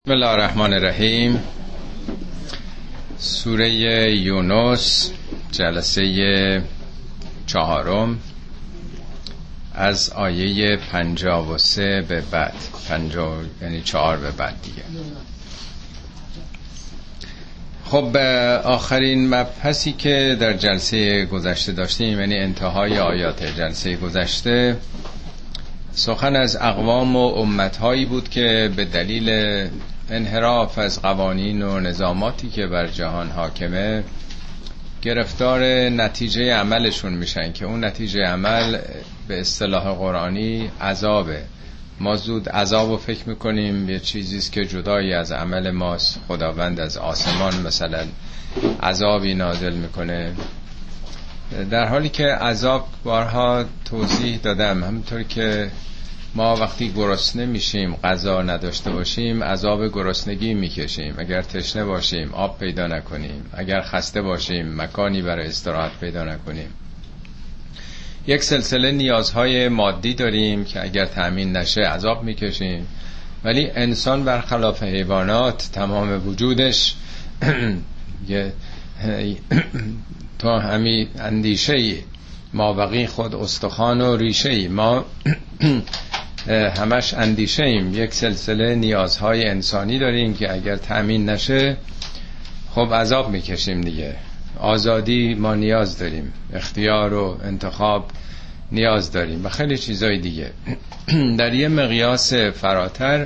بسم الله الرحمن الرحیم. سوره یونس، جلسه 4 از آیه 53 به بعد، 50 یعنی 4 به بعد دیگه. خب آخرین مبحثی که در جلسه گذشته داشتیم، یعنی انتهای آیات جلسه گذشته، سخن از اقوام و امتهایی بود که به دلیل انحراف از قوانین و نظاماتی که بر جهان حاکمه گرفتار نتیجه عملشون میشن که اون نتیجه عمل به اصطلاح قرآنی عذابه. ما زود عذابو فکر میکنیم یه چیزیست که جدایی از عمل ماست. خداوند از آسمان مثلا عذابی نازل میکنه، در حالی که عذاب بارها توضیح دادم، همونطور که ما وقتی گرسنه میشیم غذا نداشته باشیم عذاب گرسنگی میکشیم، اگر تشنه باشیم آب پیدا نکنیم، اگر خسته باشیم مکانی برای استراحت پیدا نکنیم. یک سلسله نیازهای مادی داریم که اگر تأمین نشه عذاب میکشیم. ولی انسان برخلاف حیوانات تمام وجودش تو همی اندیشه‌ای ما بقی خود استخوان و ریشه‌ای، ما همش اندیشه ایم. یک سلسله نیازهای انسانی داریم که اگر تأمین نشه خب عذاب میکشیم دیگه. آزادی ما نیاز داریم، اختیار و انتخاب نیاز داریم و خیلی چیزای دیگه. در یه مقیاس فراتر،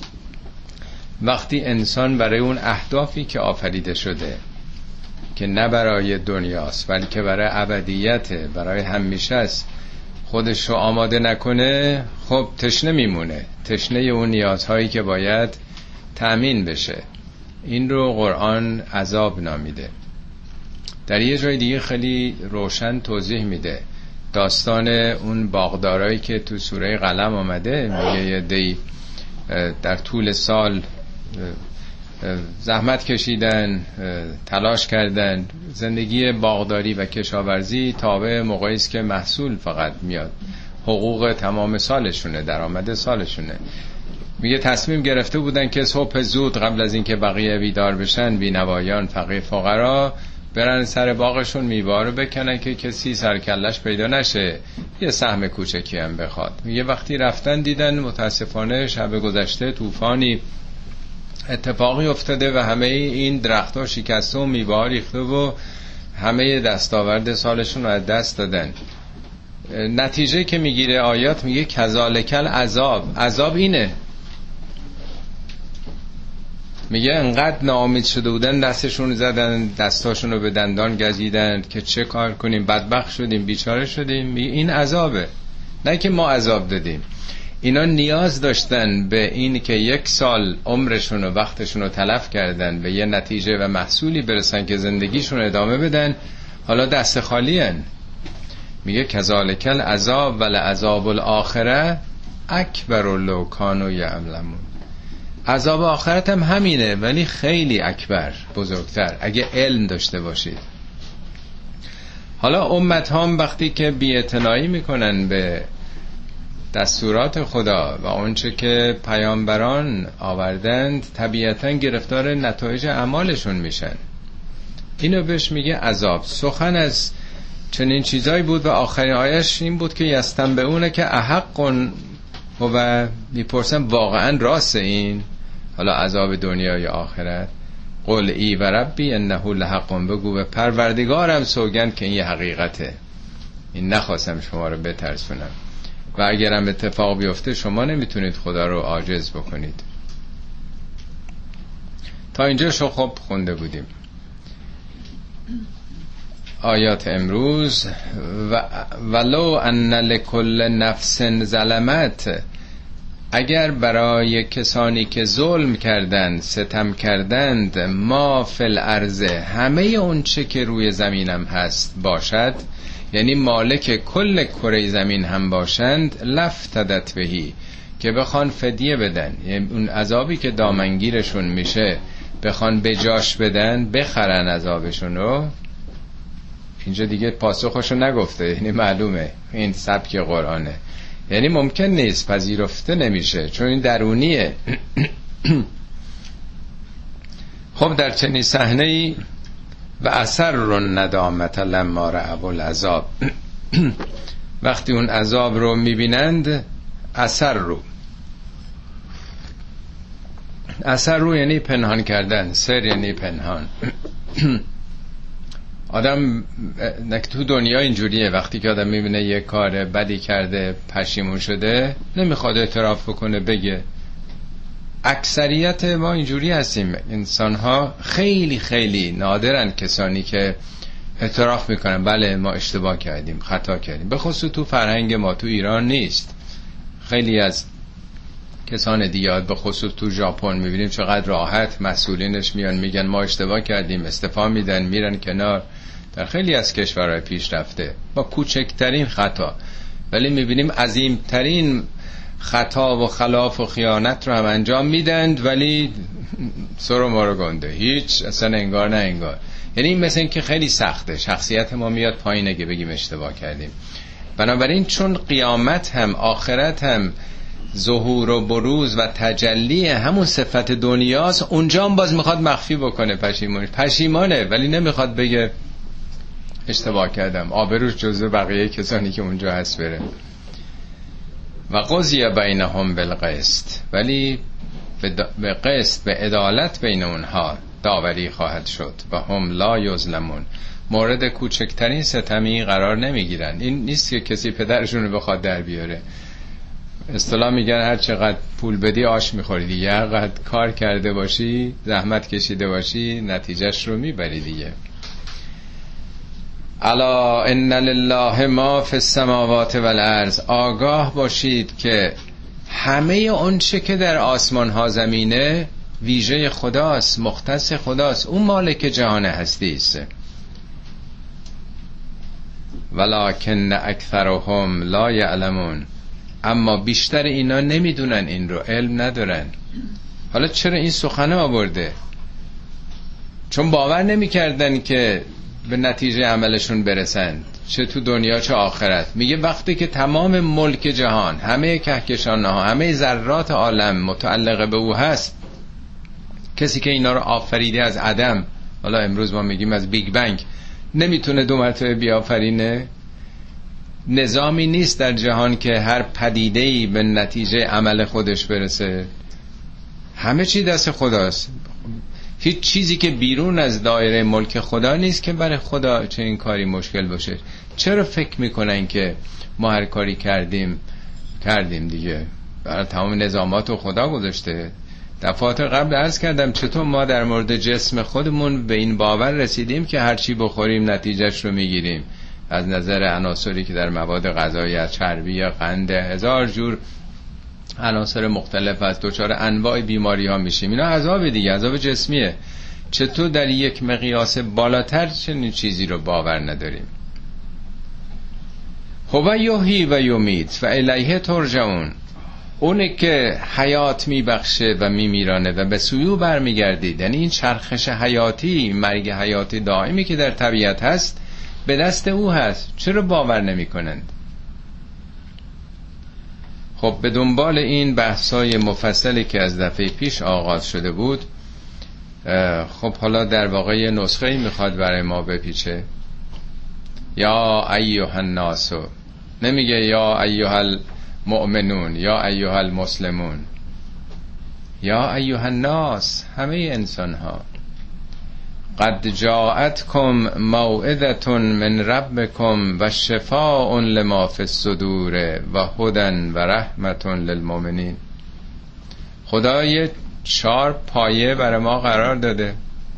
وقتی انسان برای اون اهدافی که آفریده شده که نه برای دنیاست بلکه برای ابدیت، برای همیشه است، خودش رو آماده نکنه خب تشنه میمونه، تشنه اون نیازهایی که باید تأمین بشه. این رو قرآن عذاب نامیده. در یه جای دیگه خیلی روشن توضیح میده داستان اون باغدارایی که تو سوره قلم آمده. میگه یه دی در طول سال زحمت کشیدن، تلاش کردن، زندگی باغداری و کشاورزی تابع موقعی است که محصول فقط میاد، حقوق تمام سالشونه، درآمد سالشونه. میگه تصمیم گرفته بودن که صبح زود قبل از اینکه بقیه بیدار بشن، بینوایان، فقیر، فقرا، برن سر باغشون میوه رو بکنن که کسی سرکلش پیدا نشه، یه سهم کوچکی هم بخواد. میگه وقتی رفتن دیدن متاسفانه شب گذشته طوفانی اتفاقی افتاده و همه این درخت‌ها شکسته و میوه‌ها ریخته و همه دستاورد سالشون رو از دست دادن. نتیجه که میگیره آیات میگه کذالک العذاب. عذاب اینه، میگه انقدر ناامید شده بودن دستشون زدن، دستاشون رو به دندان گزیدن که چه کار کنیم، بدبخت شدیم، بیچاره شدیم. میگه این عذابه، نه که ما عذاب دادیم. اینا نیاز داشتن به این که 1 سال عمرشون و وقتشون رو تلف کردن به یه نتیجه و محصولی برسن که زندگیشون ادامه بدن، حالا دست خالی هن. میگه کذالک العذاب ولعذاب الاخره اکبر لو کانوا یعلمون. عذاب آخرت هم همینه ولی خیلی اکبر، بزرگتر، اگه علم داشته باشید. حالا امت هم وقتی که بی‌اعتنایی میکنن به دستورات خدا و اونچه که پیامبران آوردند، طبیعتاً گرفتار نتایج اعمالشون میشن. اینو بهش میگه عذاب. سخن از چنین چیزایی بود و آخرین آیش این بود که یستنبئون که احق و میپرسن واقعا راست این، حالا عذاب دنیا یا آخرت؟ قل ای و ربی انه لحق. بگو به پروردگارم سوگند که این یه حقیقته، این نخواستم شما رو بترسونم و اگرم اتفاق بیفته شما نمیتونید خدا رو عاجز بکنید. تا اینجا شو خب خونده بودیم. آیات امروز ولو ان لکل نفس ظلمت، اگر برای کسانی که ظلم کردند، ستم کردند، ما فی الارض، همه اون چه که روی زمینم هست باشد، یعنی مالک کل کره زمین هم باشند، لفتدت بهی، که بخوان فدیه بدن، یعنی اون عذابی که دامنگیرشون میشه بخوان بجاش بدن، بخرن عذابشون رو. اینجا دیگه پاسخشو نگفته، یعنی معلومه این سبک قرآنه، یعنی ممکن نیست، پذیرفته نمیشه، چون این درونیه. خب در چنین صحنه‌ای و اثر الندامت لما رأوا العذاب، وقتی اون عذاب رو میبینند، اثر رو یعنی پنهان کردن، سر یعنی پنهان. آدم تو دنیا اینجوریه، وقتی که آدم میبینه یه کار بدی کرده، پشیمون شده، نمیخواد اعتراف بکنه، بگه. اکثریت ما اینجوری هستیم. انسان ها خیلی خیلی نادرن کسانی که اعتراف میکنن بله ما اشتباه کردیم، خطا کردیم. به خصوص تو فرهنگ ما تو ایران نیست. خیلی از کسان دیگه، به خصوص تو ژاپن میبینیم چقدر راحت مسئولینش میان میگن ما اشتباه کردیم، استعفا میدن، میرن کنار. در خیلی از کشورهای پیشرفته با کوچکترین خطا، ولی میبینیم عظیمترین خطا و خلاف و خیانت رو هم انجام میدند، ولی سر و مارو گنده، هیچ اصلا انگار نه انگار. یعنی این مثل این که خیلی سخته، شخصیت ما میاد پایین اگه بگیم اشتباه کردیم. بنابراین چون قیامت هم آخرت هم ظهور و بروز و تجلی همون صفت دنیاست، اونجا هم باز میخواد مخفی بکنه پشیمانه، ولی نمیخواد بگه اشتباه کردم، آبروش جزو بقیه کسانی که اونجا هست بره. و قضی بینهم بالقسط، ولی به قسط، به عدالت بین اونها داوری خواهد شد. و هم لا یظلمون، مورد کوچکترین ستمی قرار نمیگیرن. این نیست که کسی پدرشون رو بخواد در بیاره. اصطلاح میگن هر چقدر پول بدی آش میخوری دیگه، هر قدر کار کرده باشی، زحمت کشیده باشی، نتیجهش رو میبری دیگه. الا ان لله ما فی السماوات والارض، آگاه باشید که همه اون چه که در آسمان ها زمینه ویژه خداست، مختص خداست، اون مالک جهان هستی است. ولکن اکثرهم لا یعلمون، اما بیشتر اینا نمیدونن، این رو علم ندارن. حالا چرا این سخنه آورده؟ چون باور نمیکردن که به نتیجه عملشون برسند، چه تو دنیا چه آخرت. میگه وقتی که تمام ملک جهان، همه کهکشان‌ها، همه ذرات عالم متعلق به او هست، کسی که اینا رو آفریده از عدم، حالا امروز ما میگیم از بیگ بنگ، نمیتونه دو مرتبه بیافرینه؟ نظامی نیست در جهان که هر پدیده‌ای به نتیجه عمل خودش برسه. همه چی دست خداست. هیچ چیزی که بیرون از دایره ملک خدا نیست که برای خدا چه این کاری مشکل باشه. چرا فکر میکنن که ما هر کاری کردیم دیگه؟ برای تمام نظامات رو خدا گذاشته. دفعات قبل عرض کردم چطور ما در مورد جسم خودمون به این باور رسیدیم که هر چی بخوریم نتیجهش رو میگیریم. از نظر عناصری که در مواد غذایی، از چربی یا قند، هزار جور عناصر مختلف از دچار انواع بیماری ها میشیم. اینا عذاب دیگه، عذاب جسمیه. چطور در یک مقیاس بالاتر چنین چیزی رو باور نداریم؟ هو یحیی و یمیت و الیه ترجعون، اونه که حیات میبخشه و میمیرانه و به سوی او برمیگردید. یعنی این چرخش حیاتی، مرگ حیاتی دائمی که در طبیعت هست به دست او هست. چرا باور نمی کنند؟ خب به دنبال این بحثای مفصلی که از دفعه پیش آغاز شده بود، خب حالا در واقع نسخه‌ای میخواد برای ما بپیچه. یا ایها الناس، نمیگه یا ایها المؤمنون یا ایها المسلمون، یا ایها الناس، همه انسان ها. قد جاءتكم موعظة من ربكم و شفاء لما في الصدور و هدى و رحمة للمؤمنین. خدا یه 4 پایه برای ما قرار داده.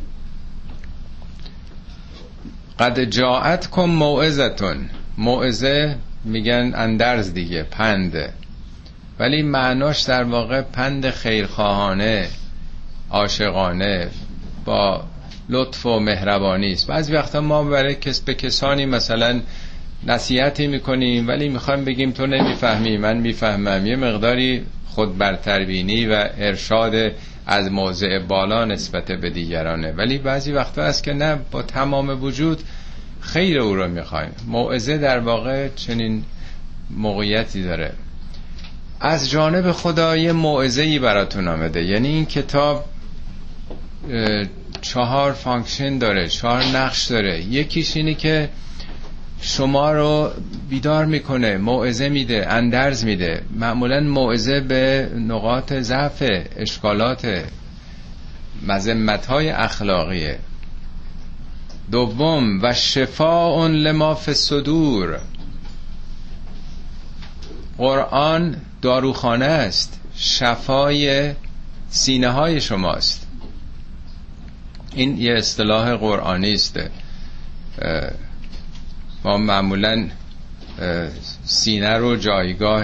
قد جاءتكم موعظة، موعظه میگن اندرز دیگه، پند، ولی معناش در واقع پند خیرخواهانه، عاشقانه، با لطف و مهربانی است. بعضی وقتا ما برای به کسانی مثلا نصیحتی میکنیم ولی میخوایم بگیم تو نمیفهمی من میفهمم، یه مقداری خود برتربینی و ارشاد از موضع بالا نسبت به دیگرانه. ولی بعضی وقتا هست که نه، با تمام وجود خیر او رو میخوایم. موعظه در واقع چنین موقعیتی داره. از جانب خدا یه موعظه‌ای براتون آمده. یعنی این کتاب 4 فانکشن داره، 4 نقش داره. یکیش اینه که شما رو بیدار میکنه، موعظه میده، اندرز میده. معمولا موعظه به نقاط ضعف، اشکالات، مذمت‌های اخلاقیه. دوم و شفاء لما فی الصدور، قرآن داروخانه است، شفای سینه های شماست. این یه اصطلاح قرآنی است. ما معمولا سینه رو جایگاه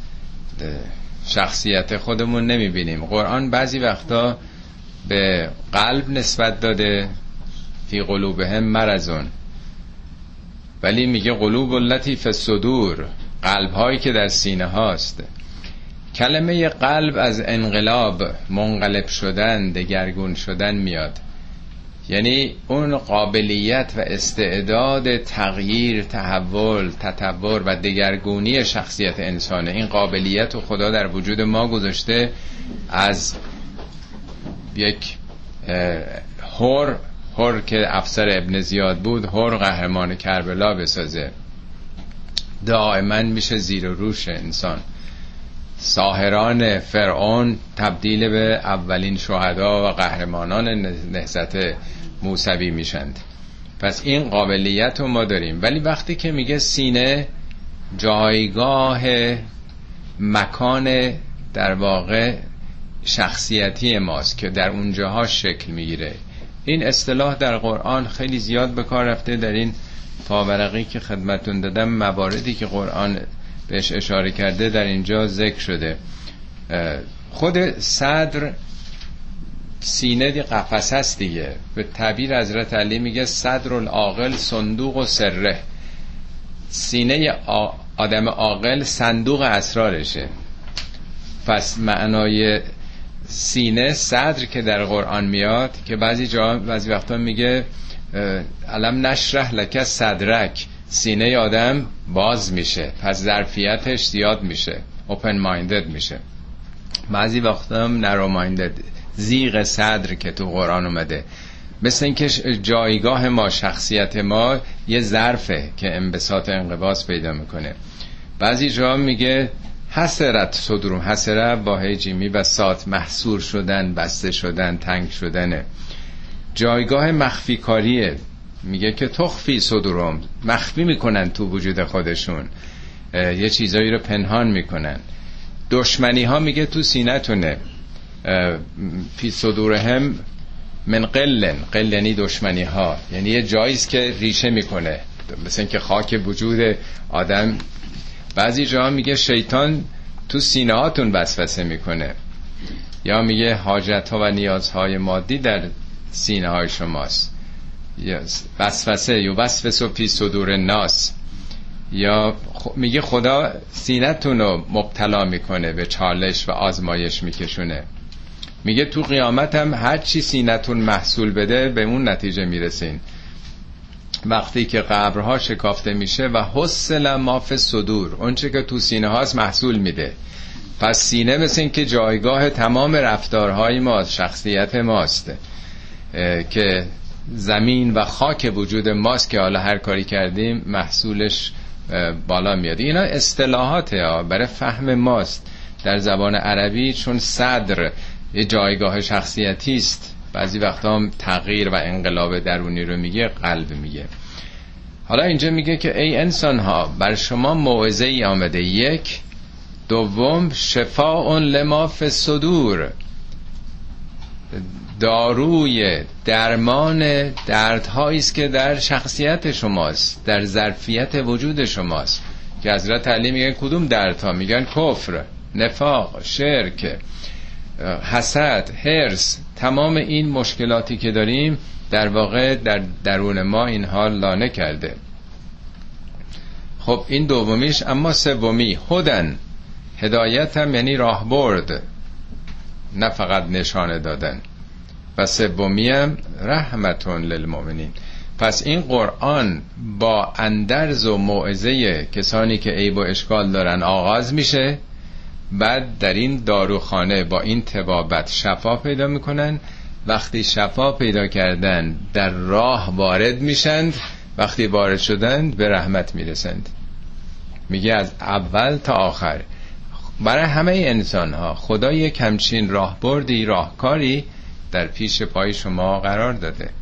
شخصیت خودمون نمیبینیم. قرآن بعضی وقتا به قلب نسبت داده، فی قلوبهم مرضون، ولی میگه قلوب التی فی الصدور، قلب هایی که در سینه هاست. کلمه قلب از انقلاب، منقلب شدن، دگرگون شدن میاد. یعنی اون قابلیت و استعداد تغییر، تحول، تطور و دگرگونی شخصیت انسانه. این قابلیت رو خدا در وجود ما گذاشته. از یک هر که افسر ابن زیاد بود، هر قهرمان کربلا بسازه، دائما میشه زیر و روش انسان. ساحران فرعون تبدیل به اولین شهدا و قهرمانان نهضت موسوی میشند. پس این قابلیت رو ما داریم. ولی وقتی که میگه سینه جایگاه، مکان در واقع شخصیتی ماست که در اونجاها شکل میگیره، این اصطلاح در قرآن خیلی زیاد به کار رفته. در این پاورقی که خدمتون دادم مواردی که قرآن بهش اشاره کرده در اینجا ذکر شده. خود صدر، سینه دی قفس هست دیگه. به تعبیر حضرت علی میگه صدر العاقل صندوق و سره. سینه آدم عاقل صندوق اسرارشه. پس معنای سینه، صدر که در قرآن میاد، که بعضی وقتا میگه علم نشرح لک صدرک، سینه آدم باز میشه، پس ظرفیتش زیاد میشه، اوپن مایندد میشه. بعضی وقتا هم نرو مایندد، زیغ صدر که تو قرآن اومده. مثل این که جایگاه ما، شخصیت ما یه ظرفه که انبساط انقباض پیدا میکنه. بعضی جا میگه حسرت صدورم، حسره با هیجیمی و سات، محصور شدن، بسته شدن، تنگ شدنه. جایگاه مخفی کاریه، میگه که تخفی صدورم، مخفی میکنن تو وجود خودشون، یه چیزایی رو پنهان میکنن. دشمنی ها میگه تو سینه‌تونه، فی صدورهم من قلن، قل یعنی دشمنی ها، یعنی یه جاییست که ریشه میکنه، مثل اینکه خاک وجود آدم. بعضی جاها میگه شیطان تو سینه هاتون وسوسه میکنه، یا میگه حاجت ها و نیازهای مادی در سینه های شماست. یا وسوسه، یا وسوسه فی صدور الناس، یا میگه خدا سینه‌تون رو مبتلا میکنه، به چالش و آزمایش میکشونه. میگه تو قیامت هم هر چی سینه‌تون محصول بده به اون نتیجه میرسین. وقتی که قبرها شکافته میشه و حصل ما فی الصدور، اون چه که تو سینه هاست محصول میده. پس سینه مثل این که جایگاه تمام رفتارهای ماست، شخصیت ماست، که زمین و خاک وجود ماست که حالا هر کاری کردیم محصولش بالا میاد. اینا اصطلاحاته برای فهم ماست در زبان عربی، چون صدر یه جایگاه شخصیتی است. بعضی وقتا هم تغییر و انقلاب درونی رو میگه، قلب میگه. حالا اینجا میگه که ای انسان ها، بر شما موعظه ای آمده. یک. دوم شفاء لما فی الصدور، داروی درمان دردهایی است که در شخصیت شماست، در ظرفیت وجود شماست. که حضرت علی میگن کدوم دردها؟ میگن کفر، نفاق، شرک، حسد، حرص. تمام این مشکلاتی که داریم در واقع در درون ما اینها لانه کرده. خب این دومیش. اما سومی هدن، هدایت هم یعنی راهبرد، نه فقط نشانه دادن. و سومی هم رحمتون للمؤمنین. پس این قرآن با اندرز و موعظه کسانی که عیب و اشکال دارن آغاز میشه، بعد در این داروخانه با این طبابت شفا پیدا میکنن وقتی شفا پیدا کردن در راه وارد میشند، وقتی وارد شدند به رحمت میرسند. میگه از اول تا آخر برای همه انسان ها خدا یک همچین راهبردی، راهکاری در پیش پای شما قرار داده.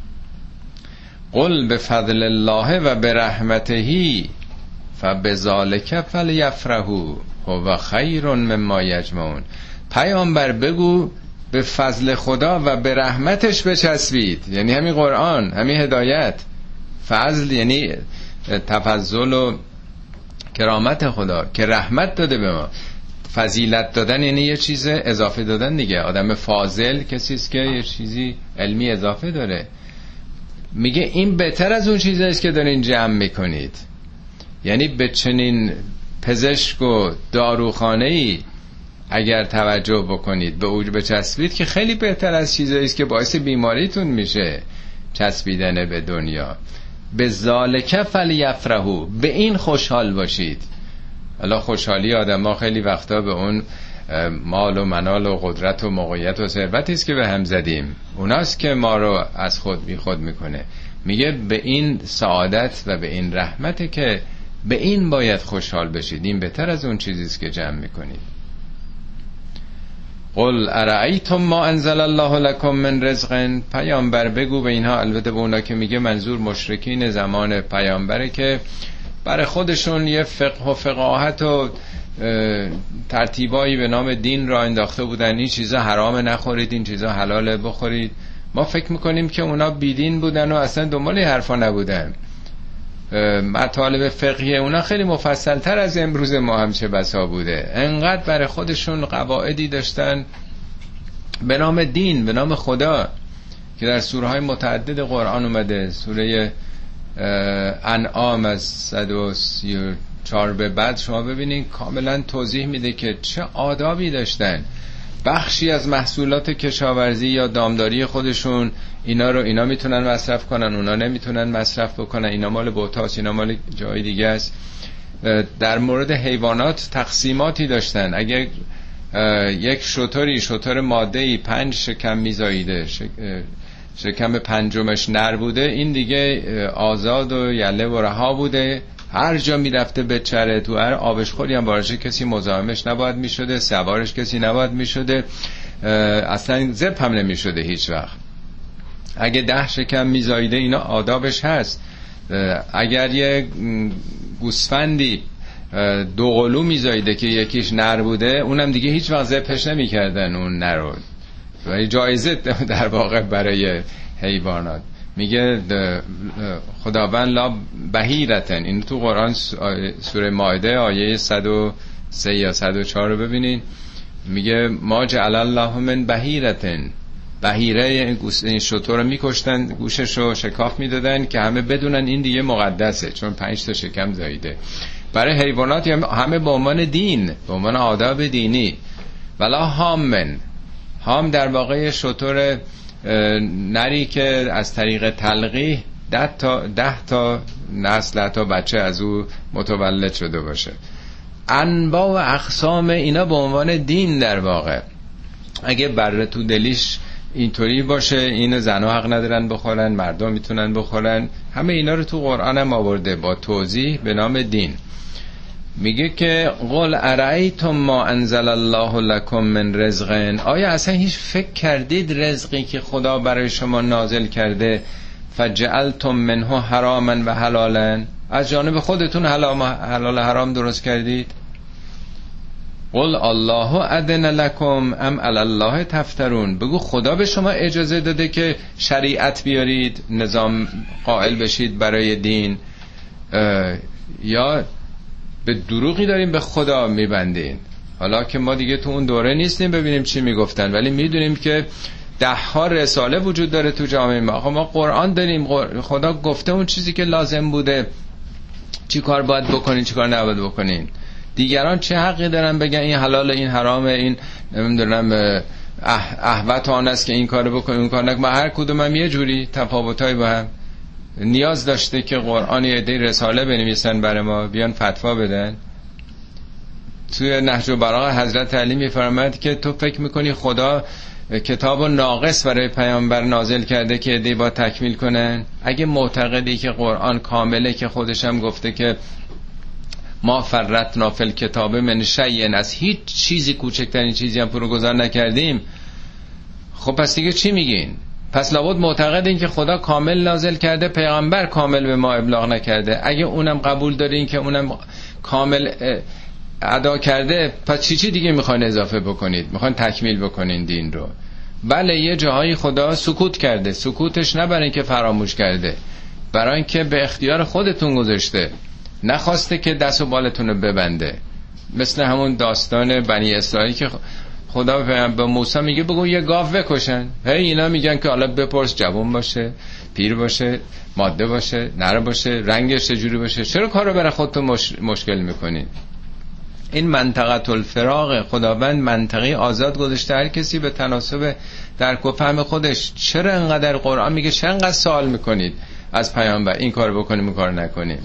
قل بفضل الله و برحمته فبذلک فلیفرحوا هو خیر مما یجمعون. پیامبر بگو به فضل خدا و به رحمتش بچسبید، یعنی همین قرآن، همین هدایت. فضل یعنی تفضل و کرامت خدا که رحمت داده به ما. فضیلت دادن یعنی یه چیز اضافه دادن دیگه. آدم فاضل کسی است که یه چیزی علمی اضافه داره. میگه این بهتر از اون چیزی است که دارین جمع میکنید. یعنی به چنین پزشک و داروخانه‌ای اگر توجه بکنید، به اوج بچسبید، که خیلی بهتر از چیزایی است که باعث بیماریتون میشه، چسبیدن به دنیا. به ذالک فلیفرحوا، به این خوشحال باشید. حالا خوشحالی آدم‌ها خیلی وقتا به اون مال و منال و قدرت و موقعیت و ثروتی است که به هم زدیم، اوناست که ما رو از خود بی خود میکنه. میگه به این سعادت و به این رحمت که به این باید خوشحال بشید، این بهتر از اون چیزی است که جمع میکنید. قل ارایتم ما انزل الله لكم من رزق. پیامبر بگو به اینها، البته به اونا که میگه منظور مشرکین زمان پیامبره که برای خودشون یه فقه و فقاهت و ترتیبایی به نام دین را انداخته بودن، این چیزا حرامه نخورید، این چیزا حلاله بخورید. ما فکر میکنیم که اونا بیدین بودن و اصلا دنبال حرفا نبودن. مطالب فقهی اونا خیلی مفصل تر از امروز ما هم چه بسا بوده. انقدر برای خودشون قواعدی داشتن به نام دین، به نام خدا، که در سوره های متعدد قرآن اومده. سوره انعام از 134 به بعد شما ببینید کاملا توضیح میده که چه آدابی داشتن. بخشی از محصولات کشاورزی یا دامداری خودشون اینا میتونن مصرف کنن، اونا نمیتونن مصرف بکنن، اینا مال بوتاس، اینا مال جای دیگه است. در مورد حیوانات تقسیماتی داشتن. اگر یک شتر ماده‌ای 5 شکم میزاییده، شکم پنجمش نر بوده، این دیگه آزاد و یله و رها بوده، هر جا میرفته به چره، تو هر آبشخوری هم بارشه کسی مزاحمش نباید میشده، سوارش کسی نباید میشده، اصلا زب هم نمیشده هیچ وقت. اگه 10 شکم میزاییده اینا آدابش هست. اگر یه گوسفندی 2 قلو میزاییده که یکیش نر بوده، اونم دیگه هیچ وقت زبش نمیکردن اون نر رو، ولی جایزه در واقع برای حیوانات. میگه خداوند لا بهیرتن. این تو قرآن سوره مائده آیه 103 یا 104 رو ببینید. میگه ما جعل الله من بهیرتن. بهیره این شتر رو میکشتن، گوشش رو شکاف میدادن که همه بدونن این دیگه مقدسه، چون 5 تا شکم زاییده. برای حیوانات همه به عنوان دین، به عنوان آداب دینی. ولا هامن. هام در واقع شتر نری که از طریق تلقیح 10 تا نسل تا بچه از او متولد شده باشه. انواع و اقسام اینا به عنوان دین در واقع. اگه بره تو دلیش اینطوری باشه، این زنها حق ندارن بخورن، مردم میتونن بخورن، همه اینا رو تو قرآن هم آورده با توضیح به نام دین. میگه که قل ارایتم ما انزل الله لكم من رزق. آیا اصلا هیچ فکر کردید رزقی که خدا برای شما نازل کرده فجعلتم منه حراما و حلالا، از جانب خودتون حلال حرام درست کردید؟ قل الله اذن لكم ام علی الله تفترون. بگو خدا به شما اجازه داده که شریعت بیارید، نظام قائل بشید برای دین، یا به دروغی داریم به خدا میبندین؟ حالا که ما دیگه تو اون دوره نیستیم ببینیم چی میگفتن، ولی میدونیم که 10 رساله وجود داره تو جامعه ما. آقا ما قرآن داریم، خدا گفته اون چیزی که لازم بوده، چی کار باید بکنین چی کار نباید بکنین. دیگران چه حقی دارن بگن این حلاله این حرامه، این نمیدونم احوط آن است که این کارو بکنین اون کار نکن. ما هر کدوم هم یه جوری تفاوتای با هم. نیاز داشته که قرآن یه عده رساله بنویسن برای ما بیان فتوا بدن؟ توی نهج البلاغه حضرت علی میفرماید که تو فکر میکنی خدا کتاب ناقص برای پیامبر نازل کرده که عده‌ای با تکمیل کنن؟ اگه معتقدی که قرآن کامله که خودش هم گفته که ما فرطنا فی الکتاب من شیء، از هیچ چیزی کوچکترین چیزی هم فروگذار نکردیم، خب پس دیگه چی میگین؟ پس لابد معتقدین که خدا کامل نازل کرده، پیغمبر کامل به ما ابلاغ نکرده. اگه اونم قبول دارین که اونم کامل ادا کرده، پس چی دیگه میخواین اضافه بکنید؟ میخواین تکمیل بکنین دین رو؟ بله یه جاهایی خدا سکوت کرده، سکوتش نه برای اینکه فراموش کرده، برای اینکه به اختیار خودتون گذاشته، نخواسته که دست و بالتون رو ببنده. مثل همون داستان بنی اسرائیل که خدا به موسی میگه بگو یه گاو بکشن، اینا میگن که حالا بپرس جوان باشه، پیر باشه، ماده باشه، نر باشه، رنگش چجوری باشه، چرا کارو برای خودتون مشکل میکنین؟ این منطقه الفراغ خداوند منطقه آزاد گذاشته، هر کسی به تناسب درک و فهم خودش. چرا انقدر قرآن میگه چرا انقدر سوال میکنید از پیامبر، این کارو بکنیم اون کارو نکنیم؟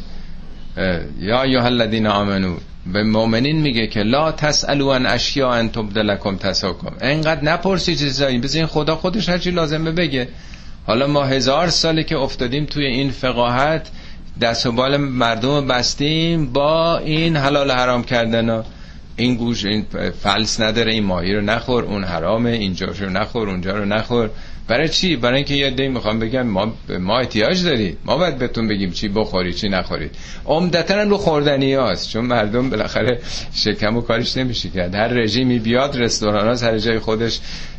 یا ایها الذین آمنو، به مؤمنین میگه که لا تسالوا عن اشیاء ان تبد لکم تسؤکم، انقدر نپرسید چیزایی، بزنین خدا خودش هر چی لازمه بگه. حالا ما 1000 ساله که افتادیم توی این فقاهت، دست و بال مردم بستیم با این حلال حرام کردن. این گوش این فلس نداره، این ماهی رو نخور، اون حرامه، اینجا رو نخور، اونجا رو نخور. برای چی؟ برای اینکه یه عده‌ای میخوام بگم ما احتیاج دارید، ما باید بهتون بگیم چی بخورید چی نخورید. عمدتاً رو خوردنیاست، چون مردم بالاخره شکم و کارش نمیشه کرد. هر رژیمی بیاد رستوران‌ها سر جای خودش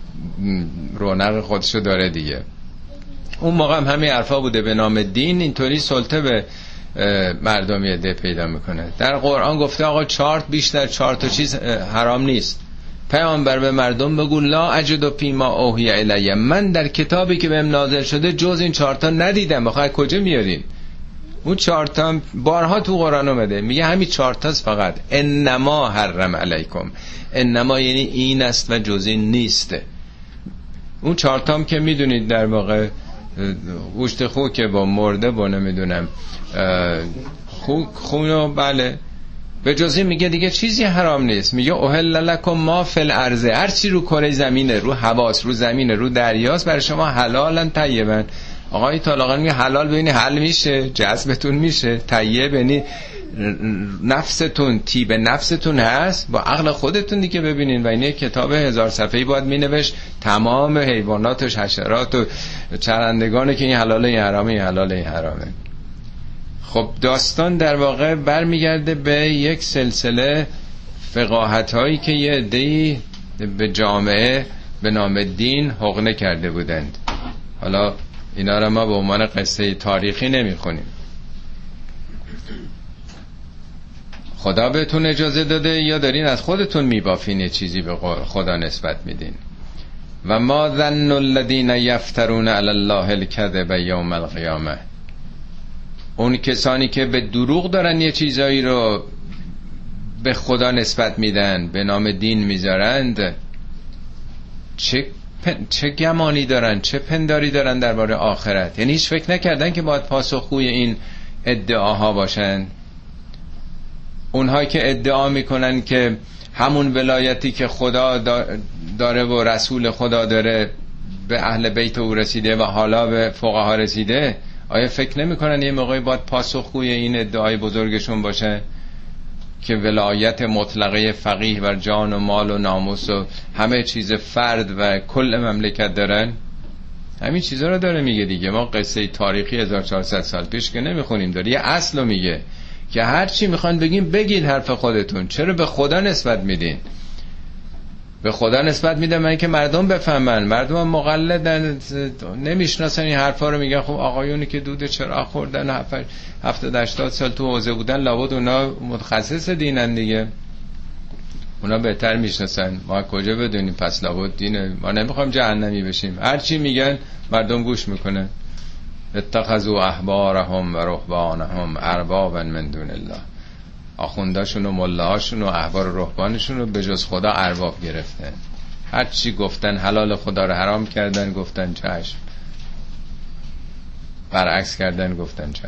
رونق خودشو داره دیگه. اون موقع هم همین حرفا بوده، به نام دین اینطوری سلطه به مردم یه پیدا میکنه. در قرآن گفته آقا بیشتر 4 تا چیز حرام نیست. پیامبر به مردم بگو لا اجد فیما اوحی الی، من در کتابی که بهم نازل شده جز این 4 تا ندیدم. بخوای کجا میارین؟ اون 4 تا بارها تو قرآن اومده، میگه همین 4 تاست فقط. انما حرم علیکم، انما یعنی این است و جز این نیست. اون 4 تا هم که میدونید در واقع گوشت خوک با مرده با نمیدونم خونو، بله، به جزی میگه دیگه چیزی حرام نیست. میگه اوهل لکم ما فی الارض، هر چی رو کره زمینه، رو هواست، رو زمینه، رو دریاست، برای شما حلالن طیبن. آقای طالاقان میگه حلال ببینی حل میشه، جذبتون میشه، طیب یعنی نفستون، طیب نفستون هست با عقل خودتون دیگه ببینین. و این کتاب 1000 صفحه‌ای باید مینوشت تمام حیوانات و حشرات و چرندگان که این حلاله این حرامه، این حلاله این حرامه. خب داستان در واقع برمیگرده به یک سلسله فقاهت هایی که یه عده‌ای به جامعه به نام دین حقنه کرده بودند. حالا اینا رو ما به عنوان قصه تاریخی نمیخونیم. خدا بهتون اجازه داده یا دارین از خودتون میبافین یه چیزی به خدا نسبت میدین؟ و ما ظن الذین یفترون علی الله الکذب یوم القیامه، اون کسانی که به دروغ دارن یه چیزایی رو به خدا نسبت میدن، به نام دین میذارند، چه گمانی دارن، چه پنداری دارن درباره آخرت؟ یعنی هیچ فکر نکردن که باید پاسخگوی این ادعاها باشن. اونهایی که ادعا میکنن که همون ولایتی که خدا داره و رسول خدا داره به اهل بیت او رسیده و حالا به فقها رسیده، آیا فکر نمیکنن یه موقعی باید پاسخگوی این ادعای بزرگشون باشه که ولایت مطلقه فقیه بر جان و مال و ناموس و همه چیز فرد و کل مملکت دارن؟ همین چیزا رو داره میگه دیگه. ما قصه تاریخی 1400 سال پیش که نمیخونیم، داره یه اصل رو میگه که هر چی میخوان بگین بگید حرف خودتون، چرا به خدا نسبت میدین؟ به خدا نسبت میدم من که مردم بفهمن. مردم مقلدن، نمیشناسن این حرفا رو، میگن خب آقایونی که دود چراغ خوردن 70-80 سال تو حوزه بودن لابد اونا متخصص دینن دیگه، اونا بهتر میشناسن. ما کجا بدونیم؟ پس لابد دینه. ما نمیخوایم جهنمی بشیم. هر چی میگن مردم گوش میکنن. اتخذوا احبارهم و رهبانهم اربابا من دون الله، آخونداشون و ملاهاشون و احبار و رهبانشون رو به جز خدا ارباب گرفتن. هر چی گفتن حلال خدا رو حرام کردن، گفتن چشم، برعکس کردن گفتن چشم.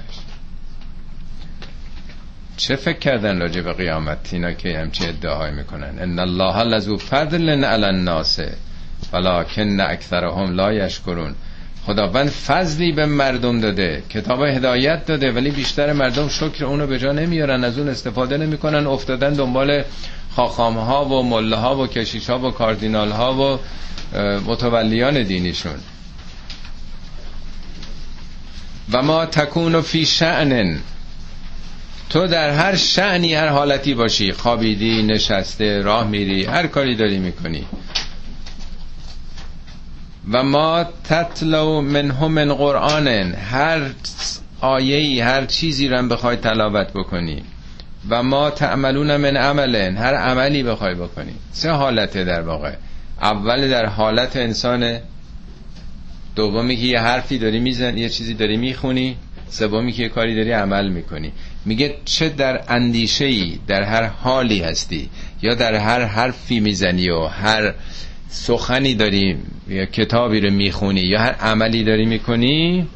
چه فکر کردن راجع به قیامت اینا که همچی ادعاهای میکنن؟ ان الله لذو فضل علی الناس ولکن اکثرهم لا یشکرون. خداوند فضلی به مردم داده، کتاب هدایت داده، ولی بیشتر مردم شکر اونو به جا نمیارن، از اون استفاده نمیکنن، افتادن دنبال خاخامها و مله‌ها و کشیش‌ها و کاردینال‌ها و متولیان دینیشون. و ما تکون فی شأن، تو در هر شأنی، هر حالتی باشی، خوابیدی، نشسته، راه میری، هر کاری داری میکنی. و ما تتلو منه من قرآن، هر آیه‌ای، هر چیزی رو هم بخوای تلاوت بکنی. و ما تعملون من عمل، هر عملی بخوای بکنی. سه حالته در واقع. اول در حالت انسانه، دومی که یه حرفی داری میزنی، یه چیزی داری میخونی، سومی که یه کاری داری عمل میکنی. میگه چه در اندیشه‌ای، در هر حالی هستی، یا در هر حرفی میزنی و هر سخنی داری یا کتابی رو میخونی یا هر عملی داری میکنی،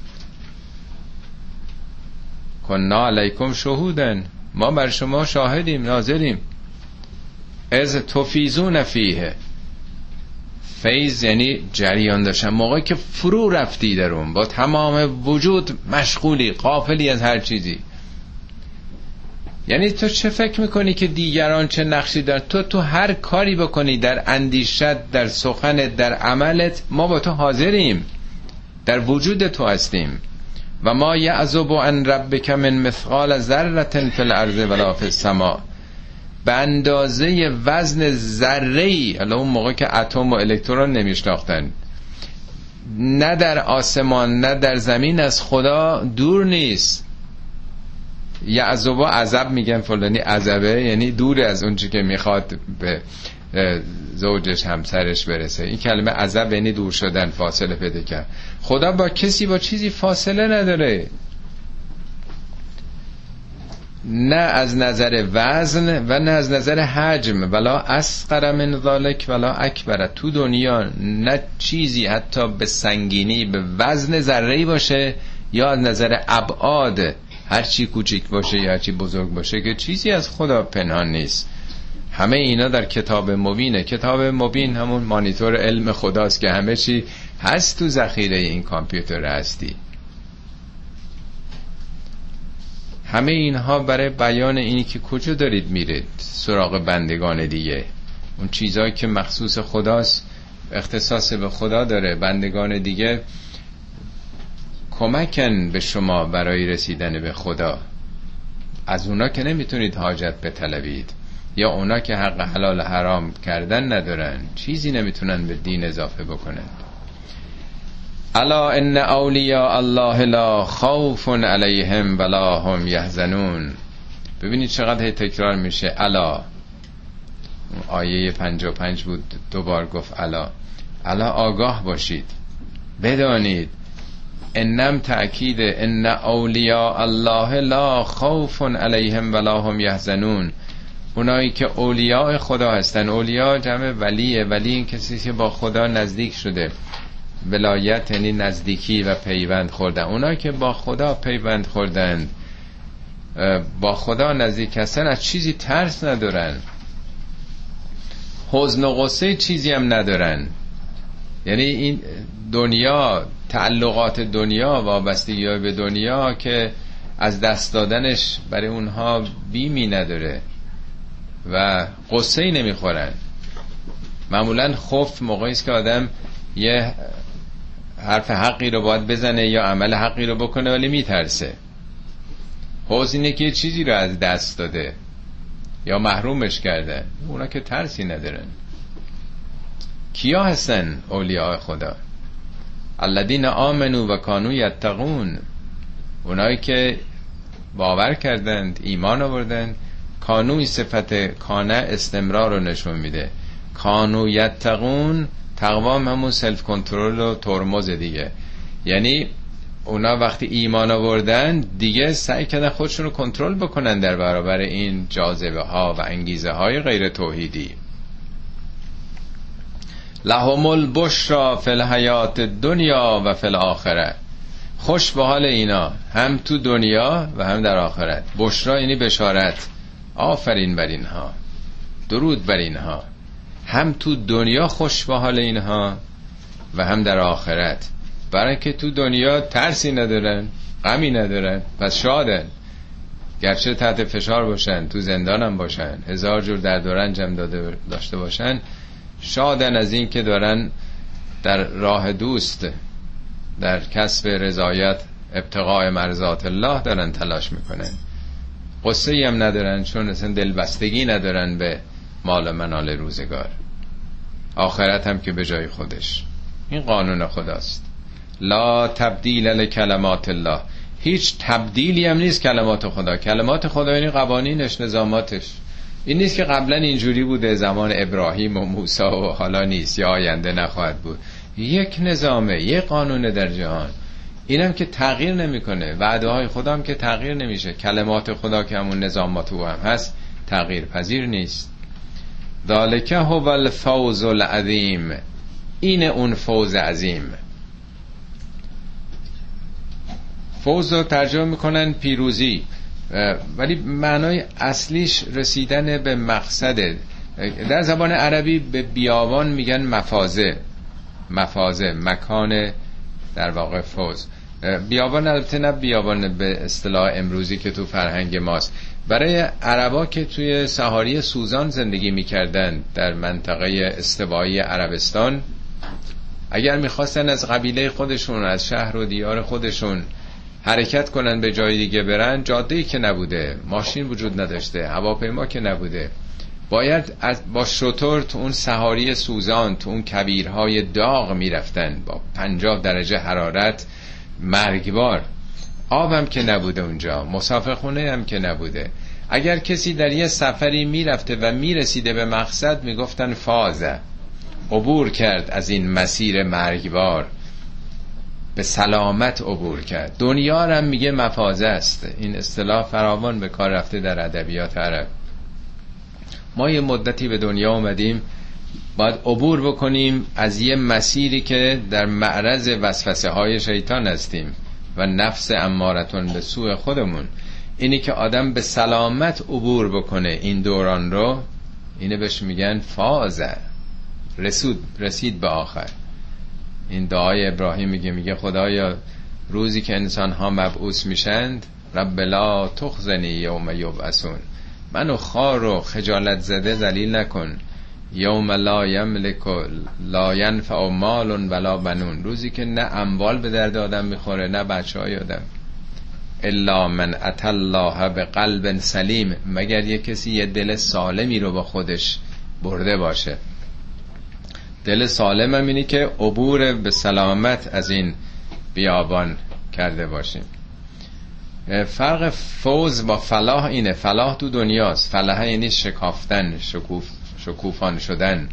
کنا علیکم شهودن، ما بر شما شاهدیم، ناظریم. از تفیضون فیه، فیض یعنی جریان داشتن، موقعی که فرو رفتی در اون، با تمام وجود مشغولی، غافلی از هر چیزی. یعنی تو چه فکر میکنی که دیگران چه نقشی دارن؟ تو هر کاری بکنی، در اندیشت، در سخنت، در عملت، ما با تو حاضریم، در وجود تو هستیم. و ما یعذب عن ربک من مثقال ذره فی الارض ولا فی السماء، به اندازه وزن ذره‌ای، حالا اون موقع که اتم و الکترون نمیشناختن، نه در آسمان نه در زمین، از خدا دور نیست. یعذب و عذب میگن، فلانی عذبه، یعنی دور از اون چی که میخواد به زوجش، همسرش برسه. این کلمه عذب یعنی دور شدن، فاصله پیدا کرد. خدا با کسی، با چیزی فاصله نداره، نه از نظر وزن و نه از نظر حجم. ولا اصغر من ذلک ولا اکبر، تو دنیا نه چیزی حتی به سنگینی، به وزن ذره‌ای باشه، یا از نظر ابعاد هر چی کوچیک باشه یا هر چی بزرگ باشه، که چیزی از خدا پنهان نیست. همه اینا در کتاب مبینه. کتاب مبین همون مانیتور علم خداست که همه چی هست تو ذخیره این کامپیوتر هستی. همه اینها برای بیان اینی که کجا دارید میرید سراغ بندگان دیگه، اون چیزایی که مخصوص خداست، اختصاص به خدا داره. بندگان دیگه کمکن به شما برای رسیدن به خدا، از اونا که نمیتونید حاجت بطلبید، یا اونا که حق حلال حرام کردن ندارن، چیزی نمیتونن به دین اضافه بکنن. الا ان اولیاء الله لا خوف علیهم ولا هم یحزنون. ببینید چقدر تکرار میشه الا. آیه 55 بود، دوبار گفت الا. الا آگاه باشید، بدانید. انم تأکید، ان اولیاء الله لا خوف علیهم ولا هم یحزنون. اونایی که اولیاء خدا هستن، اولیاء جمع ولیه، ولی این کسی که با خدا نزدیک شده. ولایت یعنی نزدیکی و پیوند خوردن. اونایی که با خدا پیوند خوردن، با خدا نزدیک هستن، از چیزی ترس ندارن، حزن و غصه چیزی هم ندارن. یعنی این دنیا، تعلقات دنیا، وابستگی به دنیا که از دست دادنش برای اونها بیمی نداره و غصه‌ای نمیخورن. معمولا خوف موقعی است که آدم یه حرف حقی رو باید بزنه یا عمل حقی رو بکنه ولی میترسه. حزن اینه که یه چیزی رو از دست داده یا محرومش کرده. اونا که ترسی ندارن. کیا هستن اولیاء خدا؟ الذین آمنوا و کانوا یتقون، اونایی که باور کردند، ایمان آوردند. کانوی صفت کانه استمرار رو نشون میده. کانوا یتقون، تقوا همون سلف کنترل و ترمز دیگه. یعنی اونا وقتی ایمان آوردن دیگه سعی کردن خودشون رو کنترل بکنن در برابر این جاذبه ها و انگیزه های غیر توحیدی. لهم البشرا فی الحیات الدنیا و فی الاخره. خوش به حال اینا، هم تو دنیا و هم در آخرت. بشرا یعنی بشارت. آفرین بر اینها، درود بر اینها. هم تو دنیا خوش به حال اینها و هم در آخرت، برای که تو دنیا ترسی ندارن، غمی ندارن، پس شادن، گرچه تحت فشار باشن، تو زندان هم باشن، 1000 جور درد و رنج هم داشته باشن، شادن از این که دارن در راه دوست، در کسب رضایت، ابتغاء مرضات الله دارن تلاش میکنن. قصه‌ای هم ندارن، چون اصلا دلبستگی ندارن به مال منال روزگار. آخرت هم که به جای خودش. این قانون خداست. لا تبدیل لکلمات الله. هیچ تبدیلی هم نیست کلمات خدا. کلمات خدا یعنی قوانینش، نظاماتش. این نیست که قبلا اینجوری بوده زمان ابراهیم و موسی و حالا نیست یا آینده نخواهد بود. یک نظامه، یک قانونه در جهان. اینم که تغییر نمیکنه. وعده های خدا هم که تغییر نمیشه. کلمات خدا که همون نظامات او هم هست تغییر پذیر نیست. ذالک هو الفوز العظیم. این اون فوز عظیم. فوز رو ترجمه میکنن پیروزی، ولی معنای اصلیش رسیدن به مقصده. در زبان عربی به بیابان میگن مفازه. مفازه مکان در واقع فوز. بیابان البته نه بیابان به اصطلاح امروزی که تو فرهنگ ماست. برای عربا که توی صحاری سوزان زندگی میکردن در منطقه استوایی عربستان، اگر میخواستن از قبیله خودشون، از شهر و دیار خودشون حرکت کنن به جای دیگه برن، جاده‌ای که نبوده، ماشین وجود نداشته، هواپیما که نبوده، باید با شتر تو اون صحاری سوزان، تو اون کویرهای داغ میرفتن با 50 درجه حرارت مرگبار. آب هم که نبوده اونجا، مسافرخونه هم که نبوده. اگر کسی در یه سفری میرفته و میرسیده به مقصد میگفتن فازه، عبور کرد از این مسیر مرگبار، به سلامت عبور کرد. دنیا هم میگه مفازه است. این اصطلاح فراوان به کار رفته در ادبیات عرب. ما یه مدتی به دنیا اومدیم، باید عبور بکنیم از یه مسیری که در معرض وسوسه های شیطان هستیم و نفس امارتون به سوء خودمون. اینی که آدم به سلامت عبور بکنه این دوران رو، اینه بهش میگن فازه، رسید به آخر. این دعای ابراهیم میگه خدایا روزی که انسان ها مبعوث میشند، رب لا تخزنی یوم یبعثون، منو خار و خجالت زده ذلیل نکن. یوم لا یملک لا ینفع مال ولا بنون، روزی که نه اموال به درد آدم میخوره نه بچهای آدم. الا من اتى الله بقلب سلیم، مگر یه کسی یه دل سالمی رو با خودش برده باشه. دل سالم هم اینی که عبور به سلامت از این بیابان کرده باشیم. فرق فوز با فلاح اینه. فلاح تو دنیاست. فلاح یعنی شکافتن، شکوفان شدن،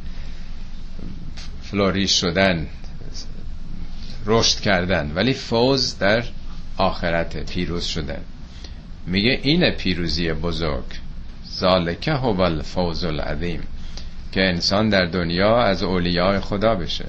فلوریش شدن، رشد کردن. ولی فوز در آخرت، پیروز شدن. میگه اینه پیروزی بزرگ. ذالک هو الفوز العظیم، که انسان در دنیا از اولیاء خدا بشه.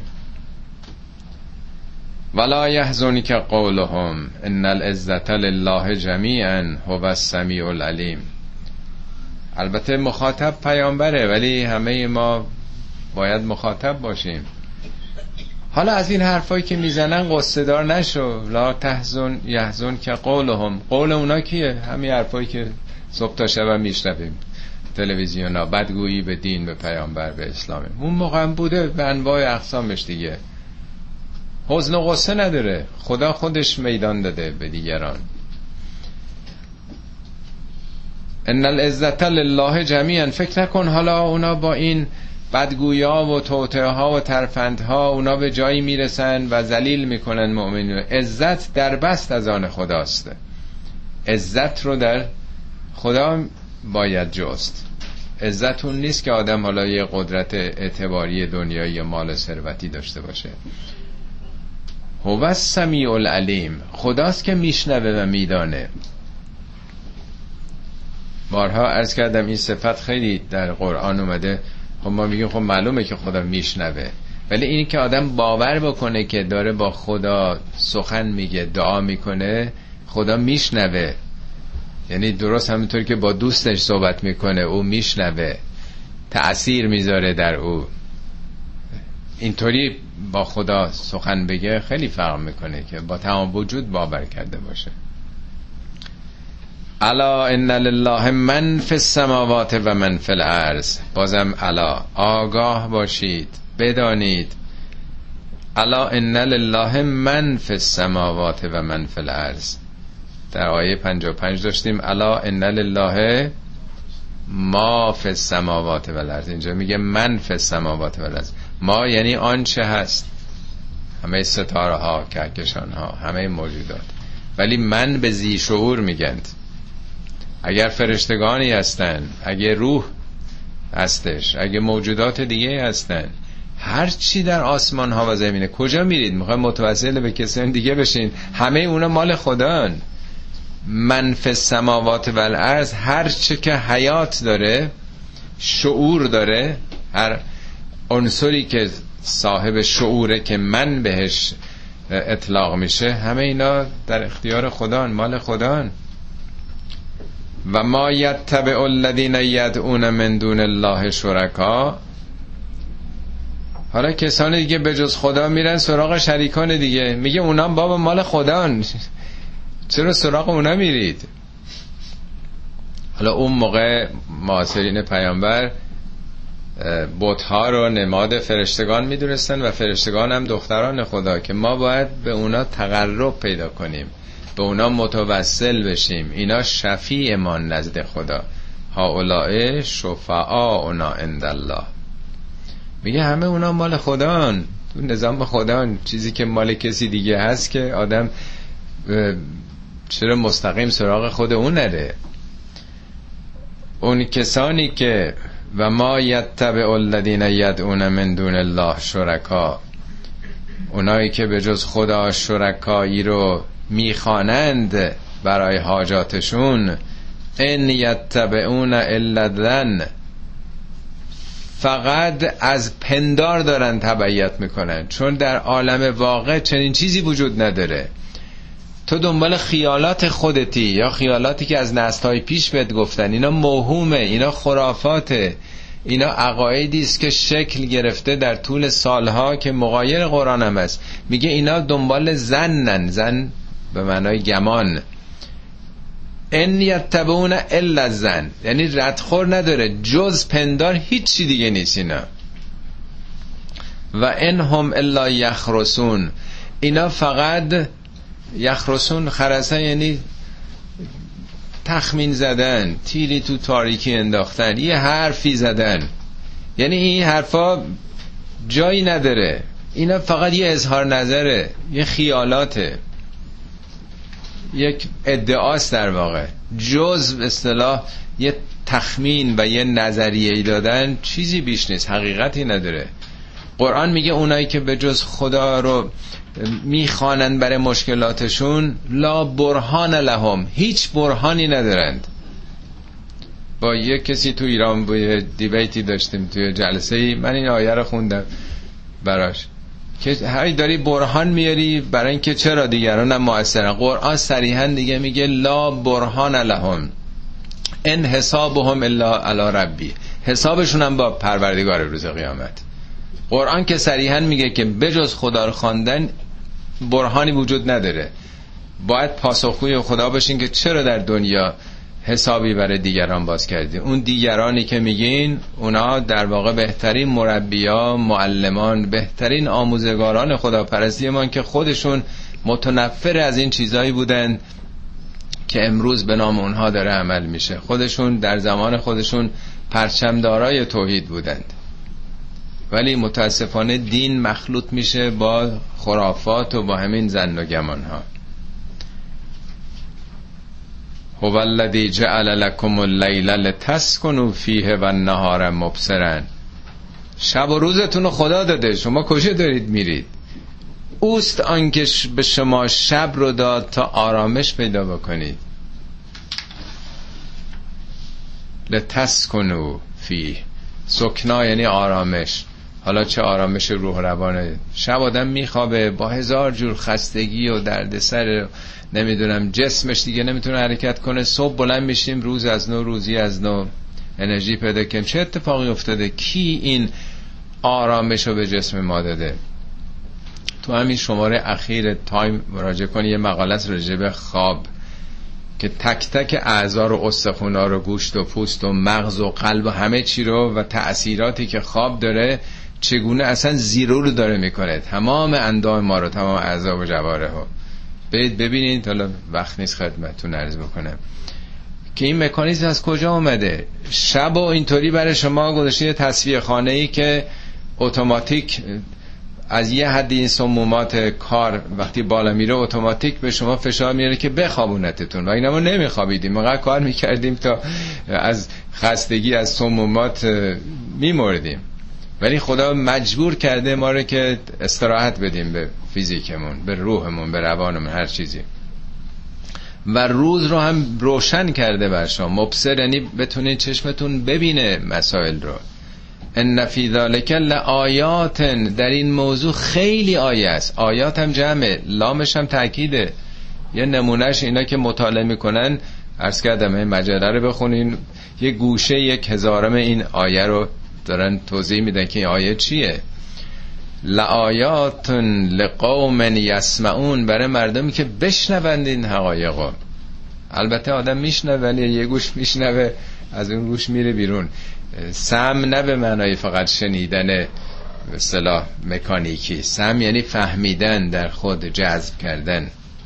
ولا یحزنک قولهم ان العزة لله جمیعا هو السمیع العلیم. البته مخاطب پیامبره، ولی همه ما باید مخاطب باشیم. حالا از این حرفایی که میزنن قصه دار نشو. لا تحزن یحزن که قولهم. قول اونا کیه؟ همین حرفایی که صبح تا شب میشنویم تلویزیونا، بدگویی به دین، به پیامبر، به اسلام. اون موقع بوده به انواع اقسامش دیگه. حزن و غصه نداره، خدا خودش میدان داده به دیگران. ان العزة لله جمیعا. فکر نکن حالا اونا با این بدگویا و توطئه ها و ترفندها اونا به جایی میرسن و ذلیل میکنن مؤمنین. عزت در بست از آن خداست. عزت رو در خدا باید جست. عزت اون نیست که آدم حالا یه قدرت اعتباری دنیایی یا مال ثروتی داشته باشه. هو السمیع العلیم، خداست که میشنوه و میدانه. بارها عرض کردم این صفت خیلی در قرآن اومده. خب ما میگیم خب معلومه که خدا میشنوه، ولی این که آدم باور بکنه که داره با خدا سخن میگه، دعا میکنه، خدا میشنوه. یعنی درست همونطور که با دوستش صحبت میکنه او میشنوه، تأثیر میذاره در او. اینطوری با خدا سخن بگه خیلی فرق میکنه که با تمام وجود باور کرده باشه. الا ان لله من فی السماوات و من فی الارض. بازم الا، آگاه باشید، بدانید. الا ان لله من فی السماوات و من فی الارض. در آیه 55 داشتیم الا ان لله ما فی السماوات و الارض. اینجا میگه من فی السماوات و الارض. ما یعنی آنچه هست، همه ستاره ها، کهکشان ها، همه موجودات. ولی من به ذی شعور میگند. اگر فرشتگانی هستن، اگه روح هستش، اگه موجودات دیگه هستن، هر چی در آسمان ها و زمینه، کجا میرید؟ میخواید متوسل به کسان دیگه بشین؟ همه اونا مال خدان. من فی السماوات و الارض، هر چه که حیات داره، شعور داره، هر عنصری که صاحب شعوره که من بهش اطلاق میشه، همه اینا در اختیار خدان، مال خدان. و ما یتبع الذین یدعون من دون الله شرکا. حالا کسان دیگه به جز خدا میرن سراغ شریکان دیگه، میگه اونا بابا مال خدان، چرا سراغ اونا میرید؟ حالا اون موقع معاصرین پیامبر بت‌ها رو نماد فرشتگان میدونستن و فرشتگان هم دختران خدا، که ما باید به اونا تقرب پیدا کنیم، به اونا متوسل بشیم، اینا شفیع ما نزد خدا. هؤلاء شفعاؤنا عند الله. میگه همه اونا مال خدان، تو نظام خدان. چیزی که مال کسی دیگه هست که آدم چرا مستقیم سراغ خود اون نره؟ اون کسانی که و ما یتبع الذین یدعون من دون الله شرکا، اونایی که به جز خدا شرکایی رو میخوانند برای حاجاتشون، ان یتبعون الا الظن، فقط از پندار دارن تبعیت میکنن، چون در عالم واقع چنین چیزی وجود نداره. تو دنبال خیالات خودتی یا خیالاتی که از نسل‌های پیش بهت گفتن. اینا موهومه، اینا خرافاته، اینا عقایدی است که شکل گرفته در طول سالها که مغایر قرآن هم است. میگه اینا دنبال زنن، زن به معنای گمان. ان یتبعون الا الظن، یعنی ردخور نداره، جز پندار هیچی دیگه نیست اینا. و ان هم الا یخرسون، اینا فقط یخرسون، خرسه یعنی تخمین زدن، تیری تو تاریکی انداختن، یه حرفی زدن، یعنی این حرفا جایی نداره، اینا فقط یه اظهار نظره، یه خیالاته، یک ادعاست در واقع، جز به اصطلاح یه تخمین و یه نظریه‌ای دادن، چیزی بیش نیست، حقیقتی نداره. قرآن میگه اونایی که به جز خدا رو میخوانند برای مشکلاتشون، لا برهان لهم، هیچ برهانی ندارند. با یک کسی تو ایران با دیبیتی داشتیم توی جلسه‌ای، من این آیه رو خوندم براش که هی داری برهان میاری برای اینکه چرا دیگران هم مؤثرن. قرآن صریحا دیگه میگه لا برهان لهم ان حسابهم الا علی ربی، حسابشون هم با پروردگار روز قیامت. قرآن که صریحا میگه که بجز خدا رو خواندن برهانی وجود نداره. باید پاسخگوی خدا باشین که چرا در دنیا حسابی برای دیگران باز کردی. اون دیگرانی که میگین اونا در واقع بهترین مربیان، معلمان، بهترین آموزگاران خداپرستی ما، که خودشون متنفر از این چیزایی بودن که امروز به نام اونها داره عمل میشه. خودشون در زمان خودشون پرچمدارای توحید بودند، ولی متاسفانه دین مخلوط میشه با خرافات و با همین ظن و گمان ها. هو الذی جعل لکم اللیل لتسکنوا فیه و النهار مبصرا. شب و روزتون رو خدا داده، شما کجا دارید میرید؟ اوست آنکه به شما شب رو داد تا آرامش پیدا بکنید. لتسکنوا فیه، سکنا یعنی آرامش. حالا چه آرامش روح روانه. شب آدم میخوابه با هزار جور خستگی و دردسر، نمیدونم جسمش دیگه نمیتونه حرکت کنه. صبح بلند میشیم، روز از نو، روزی از نو، انرژی پیدا کنیم. چه اتفاقی افتاده؟ کی این آرامش رو به جسم ما داده. تو همین شماره اخیر تایم مراجعه کنی، یه مقالت راجع به خواب که تک تک اعضا رو، استخونا رو، گوشت و پوست و مغز و قلب و همه چی رو و تأثیراتی که خواب داره چگونه اصلا زیرو رو داره میکنه تمام اندام ما رو، تمام اعضا و جوارح رو. برید ببینید. حالا وقت نیست خدمتتون عرض بکنم که این مکانیزم از کجا اومده. شب و اینطوری برای شما گذاشته تصفیه خانه ای که اتوماتیک از یه حدی این سمومات کار وقتی بالا میره اتوماتیک به شما فشار میاره که بخوابونتتون، و اینا ما نمیخوابیدیم، ما کار میکردیم تا از خستگی از سمومات میمردیم، ولی خدا مجبور کرده ما رو که استراحت بدیم به فیزیکمون، به روحمون، به روانمون، هر چیزی. و روز رو هم روشن کرده بر شما، مبصر، یعنی بتونید چشمتون ببینه مسائل رو. ان فی ذلک لآیات، در این موضوع خیلی آیه است. آیات هم جمعه، لامش هم تأکیده. یه نمونهش اینا که مطالعه میکنن، عرض کردم این مجله رو بخونین، یه گوشه 1000 این آیه رو دارن توضیح میدن که این آیه چیه. لآیات لقوم یسمعون، برای مردمی که بشنوند این حقایقو. البته آدم میشنوه ولی یه گوش میشنوه از اون گوش میره بیرون. سمع نه به معنای فقط شنیدن به اصطلاح مکانیکی، سمع یعنی فهمیدن، در خود جذب کردن.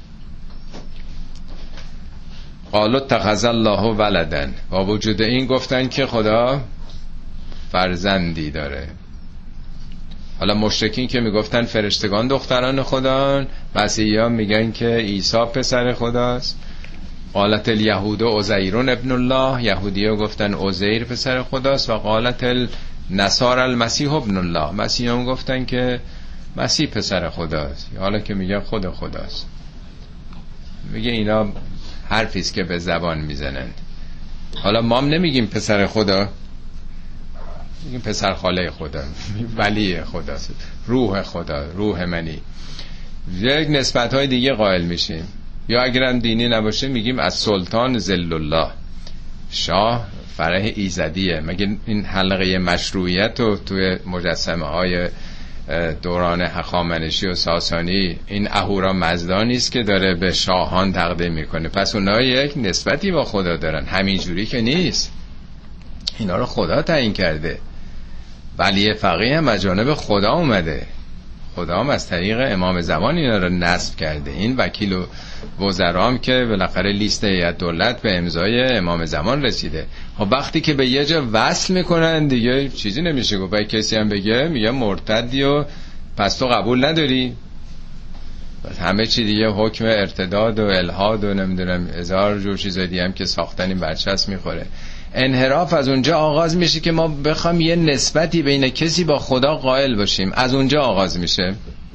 قالوا اتخذ الله ولدا، با وجود این گفتن که خدا فرزندی داره. حالا مشرکین که میگفتن فرشتگان دختران خدان، مسیحیان میگن که عیسی پسر خداست. قالت الیهود عزیر ابن الله، یهودی‌ها گفتن عزیر پسر خداست. و قالت النصارى المسیح ابن الله، مسیحیان گفتن که مسیح پسر خداست. حالا که میگن خود خداست، میگه اینا حرفیست که به زبان میزنند. حالا ما هم نمیگیم پسر خدا، میگیم پسر خاله خدا، ولی خداست، روح خدا، روح منی. یک نسبت‌های دیگه قائل میشیم. یا اگرم دینی نباشه میگیم از سلطان ذل الله، شاه فرح ایزدیه. مگه این حلقه مشروعیت رو توی مجسمه های دوران هخامنشی و ساسانی این اهورا مزدا نیست که داره به شاهان تقدیم میکنه؟ پس اونها یک نسبتی با خدا دارن، همینجوری که نیست. اینا رو خدا تعیین کرده. ولی فقیه هم از جانب خدا اومده، خدا هم از طریق امام زمان اینا رو نصب کرده. این وکیل و وزرام که بالاخره لیست هیئت دولت به امضای امام زمان رسیده. خب وقتی که به یه جا وصل میکنن دیگه چیزی نمیشه گفت. باید کسی هم بگه میگه مرتدی و پس تو قبول نداری، همه چی دیگه حکم ارتداد و الحاد و نمیدونم هزار جور چیز دیگه هم که ساختن این برچسب میخوره. انحراف از اونجا آغاز میشه که ما بخوام یه نسبتی بین کسی با خدا قائل باشیم، از اونجا آغاز میشه.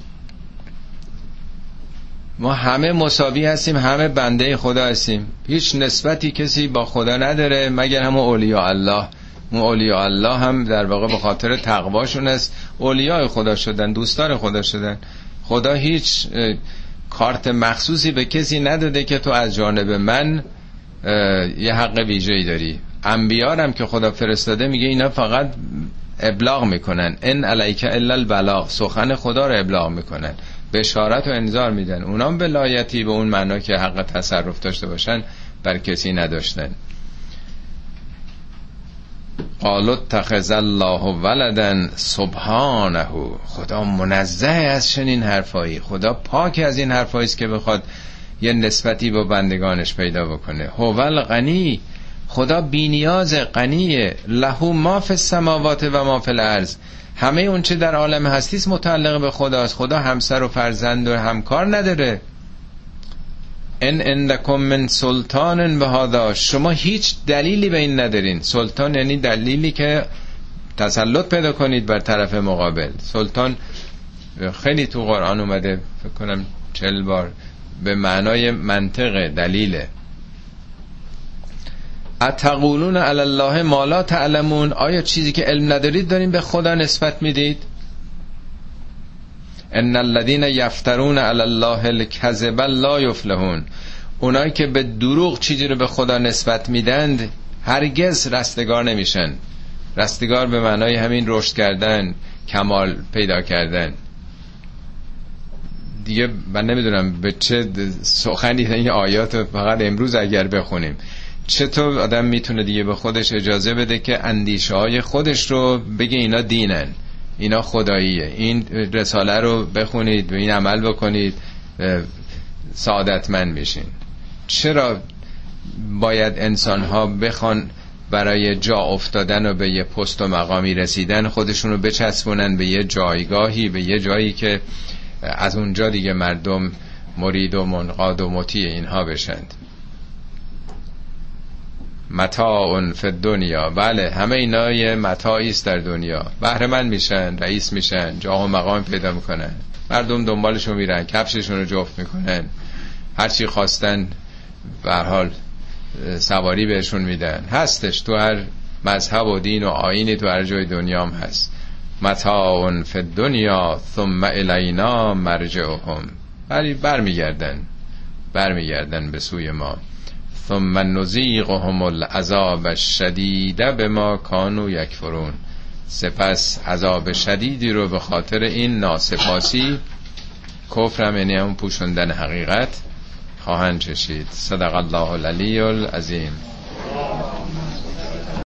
ما همه مساوی هستیم، همه بنده خدا هستیم، هیچ نسبتی کسی با خدا نداره مگر همون اولیاء الله. اون اولیاء الله هم در واقع به خاطر تقواشون است اولیاء خدا شدن، دوستان خدا شدن. خدا هیچ کارت مخصوصی به کسی نداده که تو از جانب من یه حق ویژه‌ای داری. انبیا هم که خدا فرستاده میگه اینا فقط ابلاغ میکنن، ان علیک الا البلاغ، سخن خدا رو ابلاغ میکنن، بشارت و انذار میدن. اونام ولایتی به اون معنا که حق تصرف داشته باشن بر کسی نداشتن. قالوا اتخذ الله ولدا سبحانه، خدا منزه از چنین حرفایی، خدا پاک از این حرفایی است که بخواد یه نسبتی با بندگانش پیدا بکنه. هو الغنی، خدا بی‌نیاز، غنیه. له ما فی السماوات و ما فی الارض، همه اون چه در عالم هستی است متعلق به خداست. خدا همسر و فرزند و همکار نداره. ان عندکم من سلطان بهذا، شما هیچ دلیلی به این ندارین. سلطان یعنی دلیلی که تسلط پیدا کنید بر طرف مقابل. سلطان خیلی تو قرآن اومده، فکر کنم 40 بار، به معنای منطق، دلیله. اتقولون علی الله ما لا تعلمون، آیا چیزی که علم ندارید دارین به خدا نسبت میدید؟ ان الذين یفترون علی الله الکذب لا یفلحون، اونایی که به دروغ چیزی رو به خدا نسبت میدند هرگز رستگار نمیشن. رستگار به معنای همین رشد کردن، کمال پیدا کردن. دیگه من نمیدونم به چه سخنی این آیات فقط امروز اگر بخونیم چطور آدم میتونه دیگه به خودش اجازه بده که اندیشه های خودش رو بگه اینا دینن، اینا خداییه، این رساله رو بخونید و این عمل بکنید سعادتمند میشین. چرا باید انسان ها بخوان برای جا افتادن و به یه پست و مقامی رسیدن خودشون رو بچسبونن به یه جایگاهی، به یه جایی که از اونجا دیگه مردم مرید و منقاد و مطیع اینها بشند؟ متاع فی الدنیا، بله همه اینا یه متاعی است در دنیا، بهره مند میشن، رئیس میشن، جاه و مقام پیدا میکنن، مردم دنبالشون میرن، کفششون رو جفت میکنن، هرچی خواستن به هر حال سواری بهشون میدن. هستش تو هر مذهب و دین و آیینی تو هر جای دنیا هم هست. متاع فی الدنیا ثم الینا مرجعهم، ولی برمیگردن به سوی ما. ثم نذیقهم العذاب الشدید بما كانوا یکفرون، سپس عذاب شدیدی رو به خاطر این ناسپاسی، کفرم یعنی هم پوشوندن حقیقت، خواهند چشید. صدق الله العلی العظیم.